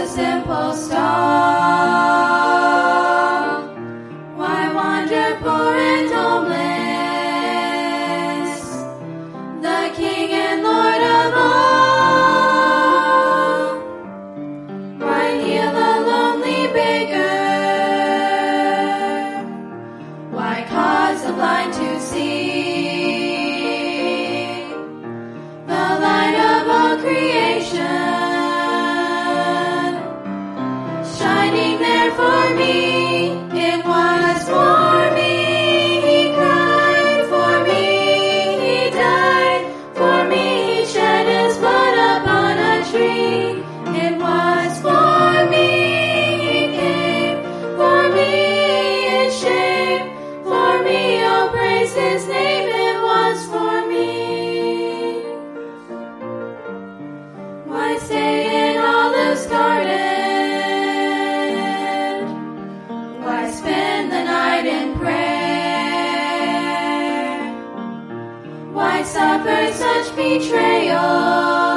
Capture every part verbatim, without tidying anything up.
a simple star. Why wander poor and homeless? The King and Lord of all. Why heal a lonely beggar? Why cause the blind to see? The light of all creation, shining there for me. It was for me. He cried for me. He died for me. He shed his blood upon a tree. It was for me. He came for me. His shame for me. Oh, praise his name. It was for me. Why stay in Olive's garden? Why spend the night in prayer? Why suffer such betrayal?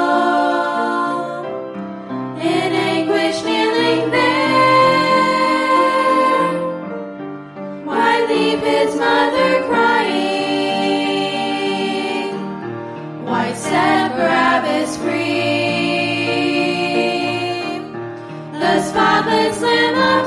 In anguish kneeling there? Why leave his mother crying? Why set Barabbas free? The spotless Lamb of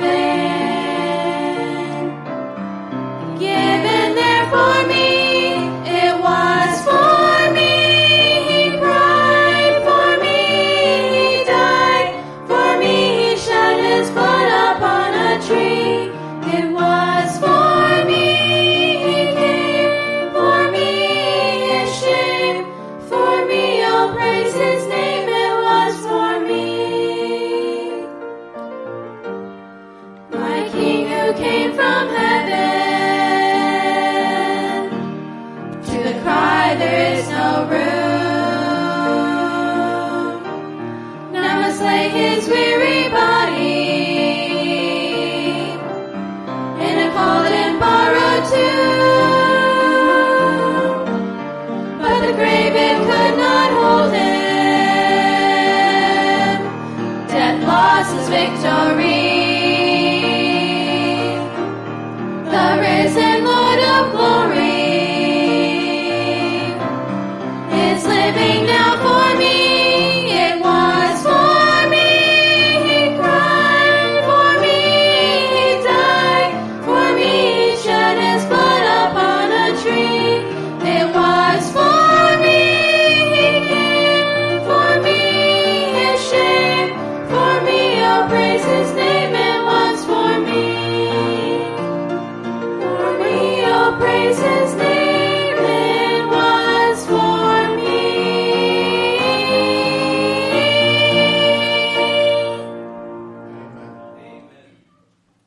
heaven, given there for me. It was for me. He cried for me. He died for me. He shed his blood upon a tree. It was for me. He came for me. His shame for me. Oh, praise his name. It was for me. My King who came from heaven,